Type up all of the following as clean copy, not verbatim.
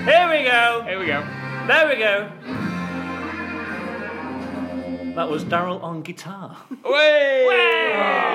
Here we go. Here we go. There we go. That was Daryl on guitar. Way!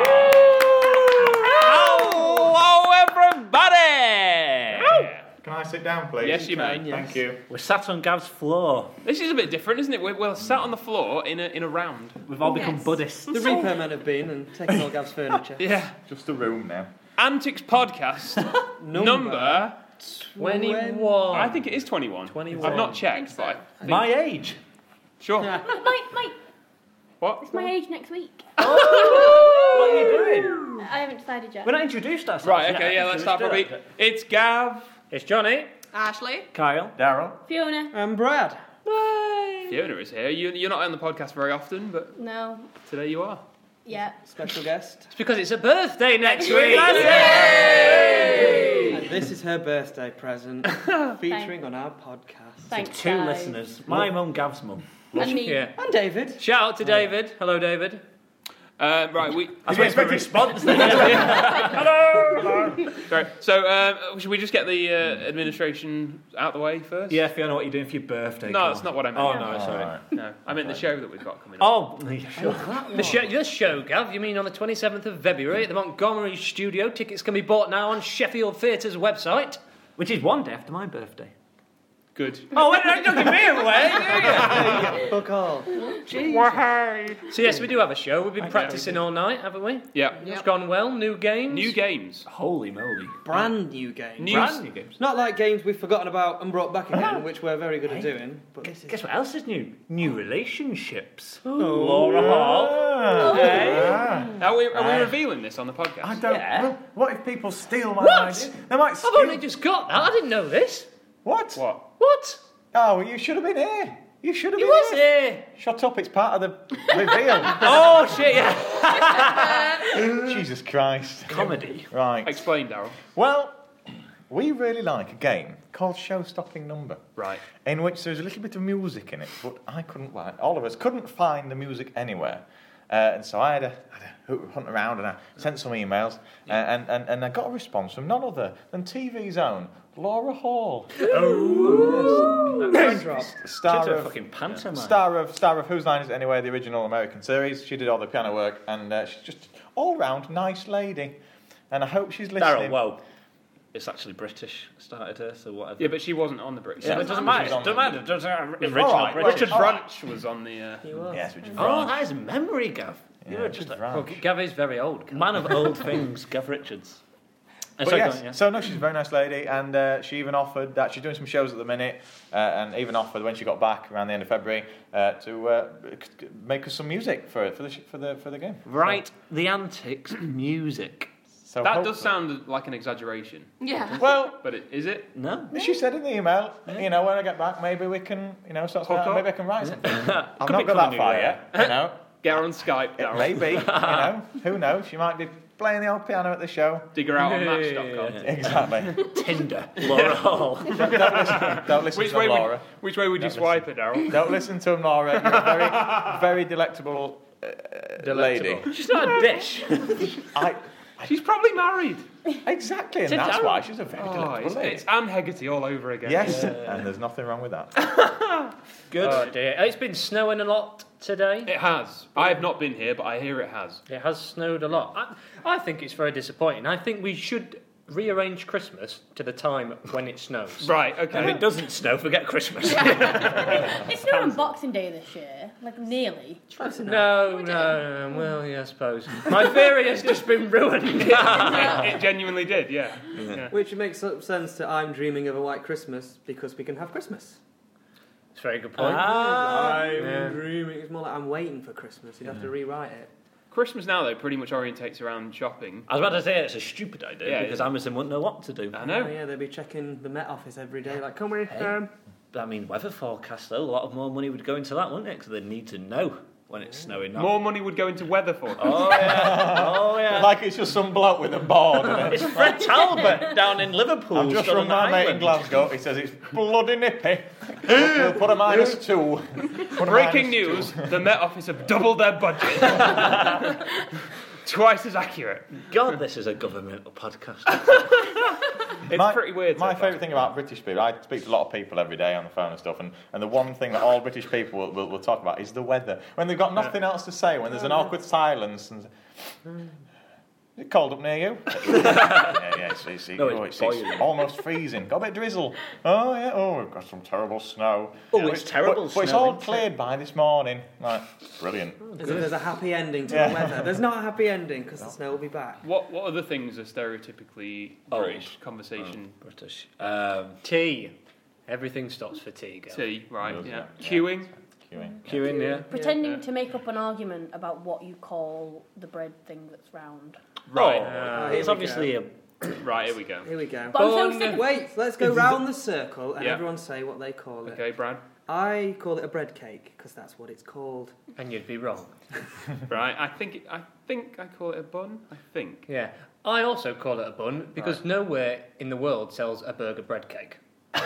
Hello, everybody! Can I sit down, please? Yes, you may. Thank you. We're sat on Gav's floor. This is a bit different, isn't it? We're sat on the floor in a round. We've all become Buddhists. The Reaper men have been and taken all Gav's furniture. Yeah. Just a room now. Antics podcast number 21. I think it is 21. 21. I've not checked, so. but I think, My age. sure. Mate, What? it's my age next week. What are you doing? I haven't decided yet. We're not introduced ourselves. Right, okay, yeah, let's start probably. It's Gav. It's Johnny. Ashley. Kyle. Daryl? Fiona. And Brad. Fiona is here. You're not on the podcast very often, but No. today you are. Yeah. Special guest. It's because it's a birthday next week. And this is her birthday present, featuring on our podcast. Thanks, Two guys. listeners. My mum, Gav's mum. And me. Yeah. And David. Shout out to David. Hello, David. Right, we. That's waiting for a response then. Sorry. So, should we just get the administration out the way first? Yeah, Fiona, what are you doing for your birthday? No, Come that's on. not what I meant. Oh, no, sorry. Alright. No, I meant the show that we've got coming up. Oh, yeah, sure. This show, Gav, you mean on the 27th of February at the Montgomery Studio. Tickets can be bought now on Sheffield Theatre's website, which is one day after my birthday. Good. Oh, wait, don't give me away, do Fuck all. you? So, yes, we do have a show. We've been practising all night, haven't we? Yeah. It's gone well. New games. New games. Holy moly. Brand new games. New- Brand new games. Not like games we've forgotten about and brought back again, which we're very good at doing. But this is Guess what else is new? New relationships. Laura Hall. Hey. Are we revealing this on the podcast? I don't. Yeah. Well, what if people steal my What? idea? They might I've steal. only just got that. I didn't know this. What? What? What? Oh, well, you should have been here. You should have You been was here. Shut up, it's part of the reveal. Oh, shit, yeah. Jesus Christ. Comedy. Right. Explain, Daryl. Well, we really like a game called Show-Stopping Number, Right. in which there's a little bit of music in it, but all of us couldn't find the music anywhere. And so I had a hunt around and I sent some emails and I got a response from none other than TV's own Laura Hall. Star She's a of fucking pantomime. Star of Whose Line Is It Anyway, the original American series. She did all the piano work, and she's just all-round nice lady. And I hope she's listening. Daryl, whoa. It's actually British. Started her, so whatever. Yeah, but she wasn't on the British. Yeah, it doesn't matter. She's on Doesn't the- matter. Doesn't matter. All Original right, British. Richard all right. Branch was on the. Yes, Richard Oh, Branch. that is memory, Gav. Yeah, You're just Richard well, Branch. Gav is very old. Man of old things, Gav Richards. But Sorry, yes, go on, yeah. so no, she's a very nice lady, and she even offered that she's doing some shows at the minute, and even offered when she got back around the end of February to make us some music for the game. Right, the antics, music. So That hopefully- does sound like an exaggeration. Yeah. well. But is it? No? She said in the email, when I get back, maybe we can, start. Hook up. Maybe I can write something. I've Could not be got that coming far new, yet. Get her on Skype, It Daryl. may be. Who knows? She might be playing the old piano at the show. Dig her out on Yeah. Match.com. Exactly. Tinder. Laura Hall. Don't listen Which to way, him, Laura. which way would you swipe it, Daryl? Don't listen to him, Laura. You're a very, very delectable lady. She's not a dish. She's probably married. Exactly, and To that's Darren. why she's a very Oh, delectable lady. it's Anne Hegarty all over again. Yes, and there's nothing wrong with that. Good. Oh, dear. It's been snowing a lot today. It has. I have not been here, but I hear it has. It has snowed a lot. I think it's very disappointing. I think we should rearrange Christmas to the time when it snows. Right, If okay. it doesn't snow, forget Christmas. It's not on Boxing Day this year. Like, nearly. No, well, yeah, I suppose. My theory has just been ruined. It genuinely did, yeah. Which makes sense to I'm dreaming of a white Christmas because we can have Christmas. It's a very good point. I'm dreaming. It's more like I'm waiting for Christmas. You'd have to rewrite it. Christmas now, though, pretty much orientates around shopping. I was about to say it's a stupid idea Yeah, because it- Amazon wouldn't know what to do. I Oh know. yeah, they'd be checking the Met Office every day. Like, come with. I mean, weather forecast though, a lot of more money would go into that, wouldn't it? Because they need to know when it's snowing. Not. More money would go into weather forecast. Oh yeah, oh yeah. Like it's just some bloke with a board. Isn't it? It's Fred Talbot down in Liverpool. I've just still run on the my mate in island. Glasgow. He says it's bloody nippy. We'll put a -2. Put a Breaking -2. news, the Met Office have doubled their budget. Twice as accurate. God, this is a governmental podcast. It's pretty weird. My so favourite thing about British people, I speak to a lot of people every day on the phone and stuff, and the one thing that all British people will talk about is the weather. When they've got nothing else to say, when there's an awkward silence, and is it cold up near you? It's almost freezing. Got a bit of drizzle. Oh, yeah. Oh, we've got some terrible snow. Oh, it's terrible But it's snow, all isn't it? cleared by this morning. Like, brilliant. As if there's a happy ending to the weather. There's not a happy ending because the snow will be back. What other things are stereotypically British conversation? British. Tea. Everything stops for tea, girl. Tea, right? Does, Yeah. yeah. Queuing. Queuing, yeah. Pretending to make up an argument about what you call the bread thing that's round. Right. Here It's we obviously go. Right. Here we go. Here we go. But I'm so Bun. sick of Wait, let's go round the circle and Yeah. everyone say what they call it. Okay, Brad. I call it a bread cake because that's what it's called. And you'd be wrong. Right. I think I call it a bun. I think. Yeah. I also call it a bun because nowhere in the world sells a burger bread cake.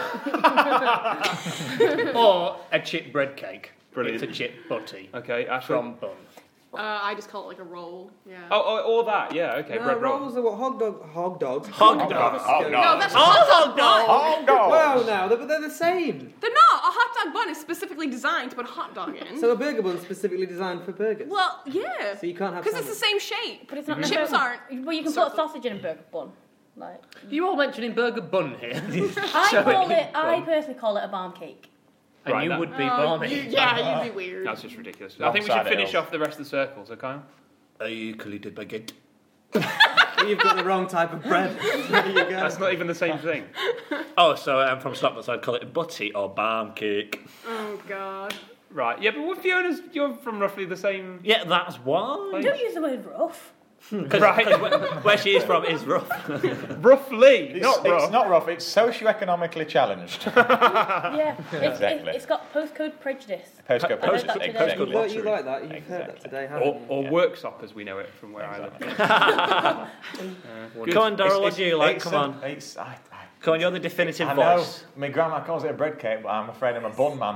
Or a chip bread cake. Brilliant. It's a chip butty Okay. Ashton. from bun. I just call it like a roll. Yeah. Oh, all that. Yeah. Okay. No, bread roll. rolls are what hog dogs. Hog dogs. No, that's a hot dog bun. Oh, no! Well, now but they're the same. They're not. A hot dog bun is specifically designed to put a hot dog in. So a burger bun's specifically designed for burgers. Well, yeah. So you can't have Because it's the sandwich. same shape. But it's not Chips necessarily- aren't. Well, you can put sausage in a burger bun. Like, You all mentioning burger bun here. I personally call it a barm cake. And Right, you that- would be balmy. Yeah, you'd be weird. That's just ridiculous. Wrong I think we side should of finish hills. off the rest of the circles, okay? I equally did baguette. You've got the wrong type of bread. There you go. That's not even the same thing. Oh, so I'm from Scotland, so I'd call it a butty or barm cake. Oh god. Right. Yeah, but with Fiona's, you're from roughly the same. Yeah, that's why. Don't use the word rough. Because where she is from is rough. Roughly, It's not rough. it's not rough, it's socio-economically challenged. Yeah, Exactly. it's got postcode prejudice. Postcode I read that exactly. today. You like that? You've heard that today, haven't you? Or worksop, as we know it from where I live. Come on, Daryl, what do you like? Come on. Come on, you're the definitive I know. voice. My grandma calls it a bread cake, but I'm afraid I'm a bun man.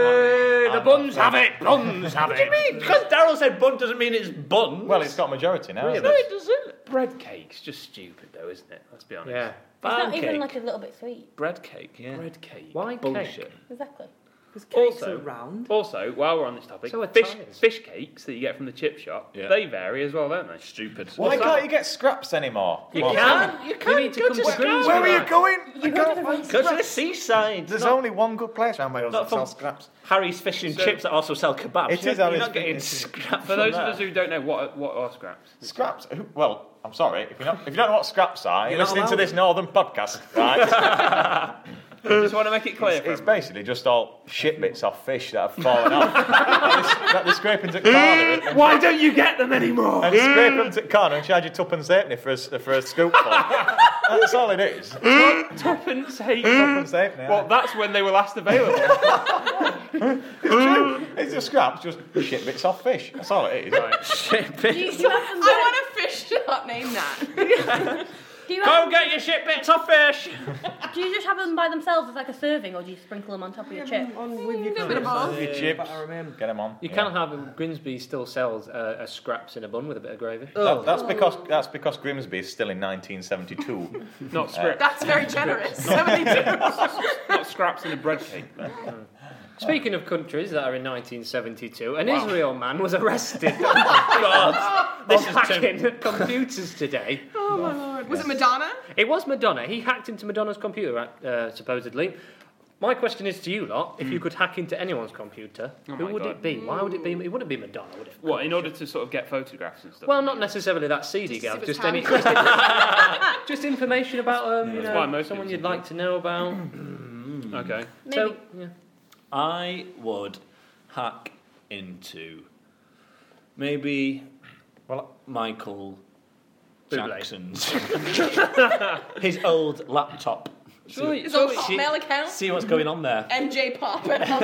The buns have it. Buns have it. What do you mean? Because Daryl said bun doesn't mean it's bun. Well, it's got majority now. Yeah, Isn't but it? it doesn't. Bread cake's just stupid, though, isn't it? Let's be honest. Yeah. It's Barm not even cake. like a little bit sweet. Bread cake, yeah. Bread cake. Why Bullshit. cake? Exactly. Because cakes Also- are round. Also, while we're on this topic, So are fish ties. cakes that you get from the chip shop, Yeah. they vary as well, don't they? Stupid. Why can't you get scraps anymore? You Come on. can. You can. need to go come to to Scrooge. Where are you going? You go to the right Go to the seaside. There's Not only one good place around Wales Not that from- sells scraps. Harry's Fish and So- Chips that also sell kebabs. It is You're Harry's not getting Fish- scraps For from those there. of us who don't know, what are scraps? Scraps? Well, I'm sorry. If you don't know what scraps are, you're not listening to allowed. this Northern podcast, right? I just want to make it clear. It's basically just all shit bits off fish that have fallen off. that they scrape into the corner. Why don't you get them anymore? And scrape them to the corner and charge you tuppence halfpenny for a scoopful. That's all it is. Tuppence halfpenny. Tuppence halfpenny. Well, that's when they were last available. It's true. It's just scraps, just shit bits off fish. That's all it is. Do you have them I want a fish shop named that. do you Go have, get your shit bits off fish. do you just have them by themselves as like a serving, or do you sprinkle them on top of your chip? On with your A bit of both. Your chips. Batter 'em in. Get them on. You Yeah. can have Grimsby still sells a scraps in a bun with a bit of gravy. That's because Grimsby is still in 1972. Not script. That's very generous. 72. Not scraps in a bread cake. Speaking of countries that are in 1972, an Israel man was arrested. God, this is hacking computers today. Oh my lord. Was it Madonna? It was Madonna. He hacked into Madonna's computer, supposedly. My question is to you lot: if you could hack into anyone's computer, Oh who my would God. it be? Why would it be? It wouldn't be Madonna, would it? What, in order to sort of get photographs and stuff? Well, not necessarily that seedy, Just Gav. if it's Just any, handy. just information about That's why most someone people you'd like to know about. Okay. Maybe. So, yeah. I would hack into maybe Michael Bublé. Jackson's his old laptop. His old Hotmail account? See what's going on there. NJ Pop.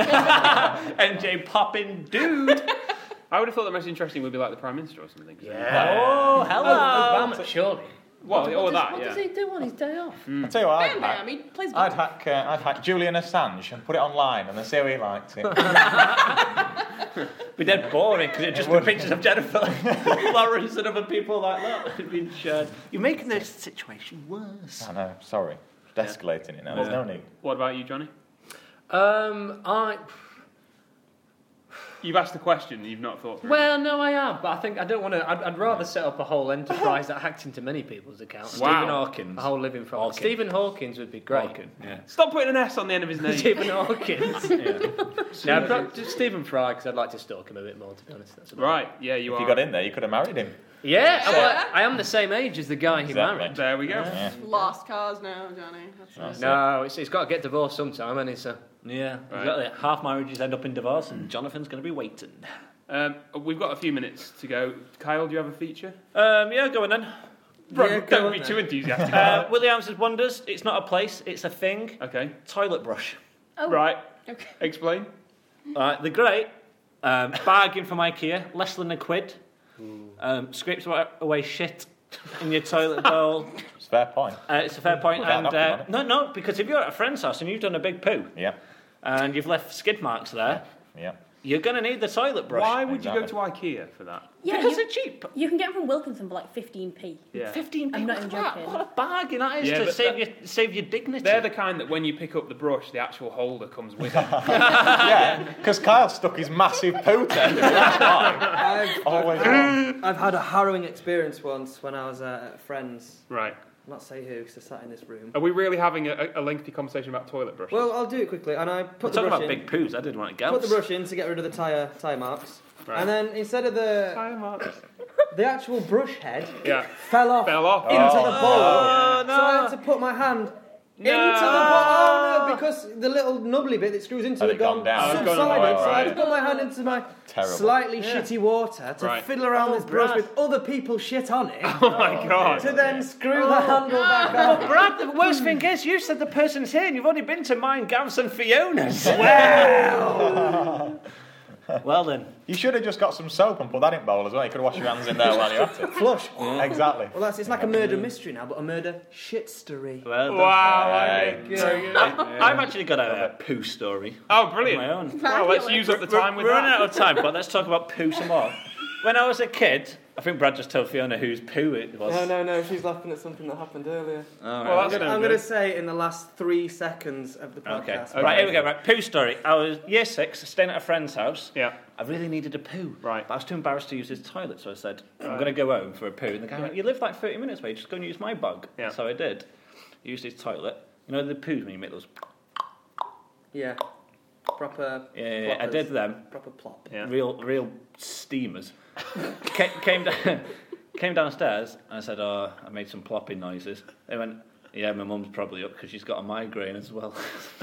NJ popping dude. I would have thought the most interesting would be like the Prime Minister or something. Yeah. Oh, hello. Obama, surely. Well, or that, What yeah. does he do on his day off? I'll tell you what, Bam Bam. He plays I'd hack Julian Assange and put it online and then see how he liked it. Be dead boring because it'd just be pictures of Jennifer Lawrence and other people like that. It'd be shared. You're making this situation worse. I know, sorry. Just escalating it now. There's no need. What about you, Johnny? You've asked the question, you've not thought through it. Well, no, I have, but I think I don't want to. I'd rather set up a whole enterprise that hacked into many people's accounts. Wow. Stephen Hawkins. A whole living from Hawking. Stephen Hawkins would be great. Hawking, yeah. Stop putting an S on the end of his name. Stephen Hawkins. No, but just Stephen Fry, because I'd like to stalk him a bit more, to be honest. That's about Right, yeah, you If are. you got in there, you could have married him. it. Yeah, well, I am the same age as the guy he Exactly. married. There we go. Yeah. Lost cause now, Johnny. That's No, it's got to get divorced sometime, and it's Yeah, Right. exactly. Half marriages end up in divorce, and Jonathan's going to be waiting. We've got a few minutes to go. Kyle, do you have a feature? Yeah, go on then. Right, go don't on be then. too enthusiastic. Williams' Wonders. It's not a place, it's a thing. Okay, Toilet brush. Oh, right. Okay. Explain. Right, they're great. Bargain from IKEA, less than £1. Scrapes away shit in your toilet bowl. It's a fair point. It's a fair point. Without knocking on And it. no, because if you're at a friend's house and you've done a big poo Yeah, and you've left skid marks there, yeah. you're going to need the toilet brush. Why would you go to Exactly. IKEA for that? yeah, Because you, they're cheap. you can get them from Wilkinson for like 15p. Yeah. 15 I'm not even What joking. a bargain that is Yeah, to but save your dignity. They're the kind that when you pick up the brush, the actual holder comes with it. Yeah, because Kyle stuck his massive poo tent. That's why. Always on. I've had a harrowing experience once when I was at friends. Right. I'll not say who, because they're sat in this room. Are we really having a lengthy conversation about toilet brushes? Well, I'll do it quickly. And I We're put the talking brush about in. big poos. I didn't want to go. Put the brush in to get rid of the tire marks. Right. And then instead of the actual brush head Yeah. fell off Fell off. into the bowl. Oh, So I had to put my hand into the bowl. Oh no, because the little nubbly bit that screws into Had it it gone down? Oh, it's subsided. gone down, So I had to right. put my hand into my Terrible. slightly shitty water to Right. fiddle around this brush Brad. with other people's shit on it Oh my god. to then screw the handle back on. Brad, the worst thing is, you said the person's here and you've only been to mine, Gav's and Fiona's. Well then. You should have just got some soap and put that in bowl as well. You could wash your hands in there while you're at it. Flush. Exactly. Well, it's like a murder mystery now, but a murder shit-story. Well done. Wow. Hey. Very good. I've actually got a poo story. Oh, Of my brilliant. own. Well, let's use up the time with We're running that. out of time, but let's talk about poo some more. When I was a kid, I think Brad just told Fiona whose poo it was. No, she's laughing at something that happened earlier. All Well, right. that's no I'm good. going to say in the last 3 seconds of the Okay. podcast. Right, here we go. Right, poo story. I was year 6, staying at a friend's house. Yeah. I really needed a poo. Right. But I was too embarrassed to use his toilet, so I said, I'm going to go home for a poo. And the guy went, you live like 30 minutes away, just go and use my bug. Yeah. So I did. Used his toilet. You know the poos when you make those... Yeah. Proper. Yeah, I ploppers. did them. Proper plop. Yeah. Real steamers. came downstairs and I said, oh, I made some plopping noises. They went, yeah, my mum's probably up because she's got a migraine as well.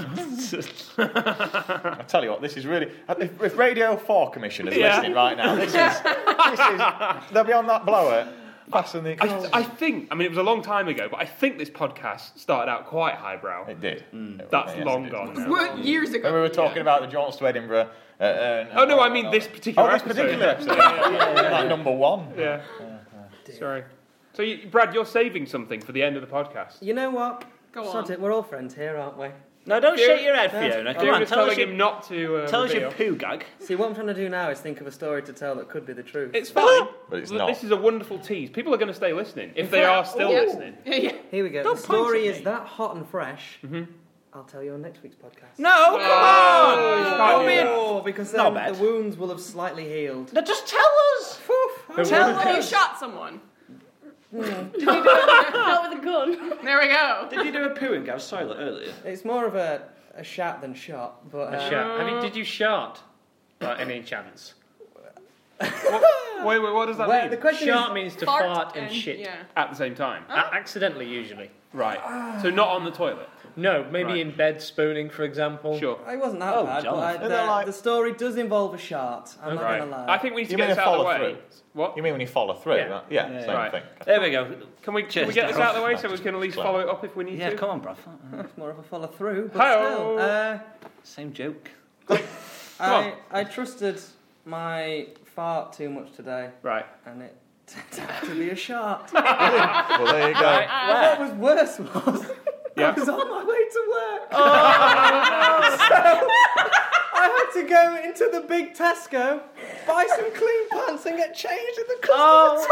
I tell you what, this is really. If Radio 4 Commission is Yeah. listening right now, this is. They'll be on that blower. Passing the. I think, I mean, it was a long time ago, but I think this podcast started out quite highbrow. It did. That's Yes, long it did. gone now. We're years ago. When we were talking about the jaunts to Edinburgh. Oh no, I mean this particular Oh, this episode. particular episode. Like number 1. Yeah. Sorry. So, Brad, you're saving something for the end of the podcast. You know what? Go Sod on. it, we're all friends here, aren't we? No, don't Fiona- shake your head, Fiona. Come You're on, just tell us telling him not to tell us reveal. your poo gag. See, what I'm trying to do now is think of a story to tell that could be the truth. It's fine. But it's Look, not. This is a wonderful tease. People are going to stay listening if they are still Yeah. listening. Yeah. Here we go. Don't The point story at is me. that hot and fresh. I'll tell you on next week's podcast. No, come on! you can't Don't do be that. Oh, because Not then bad. the wounds will have slightly healed. No, just tell us! Tell You us! shot someone. Not with a gun. There we go. Did you do a poo in Gav's toilet earlier? It's more of a shat than shot, but Did you shart? By any chance? Wait, what does that Well, mean? the question Shart means to fart and and shit. Yeah. At the same time. Accidentally, usually. Right. So not on the toilet. No, maybe Right. in bed spooning, for example. Sure. it wasn't that Oh, bad. Jonathan. But They're like- the story does involve a shart. I'm not Right. going to lie. I think we need to You get mean this a out of the follow way. through? What? You mean when you follow through? Yeah. Yeah, Yeah. same Right. thing. There we go. Can we Cheers, get this Dave. out of the way so we can at least follow it up if we need Yeah, to? come on, bruv. It's more of a follow through, but Hi-oh. still. Same joke. I trusted my fart too much today, Right. and it turned out to be a shart. Well, there you go. What was worse was Yeah. I was on my way to work. So I had to go into the big Tesco Buy some clean pants and get changed in the customer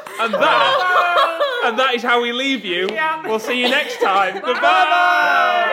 And that is how we leave you. We'll see you next time. Goodbye.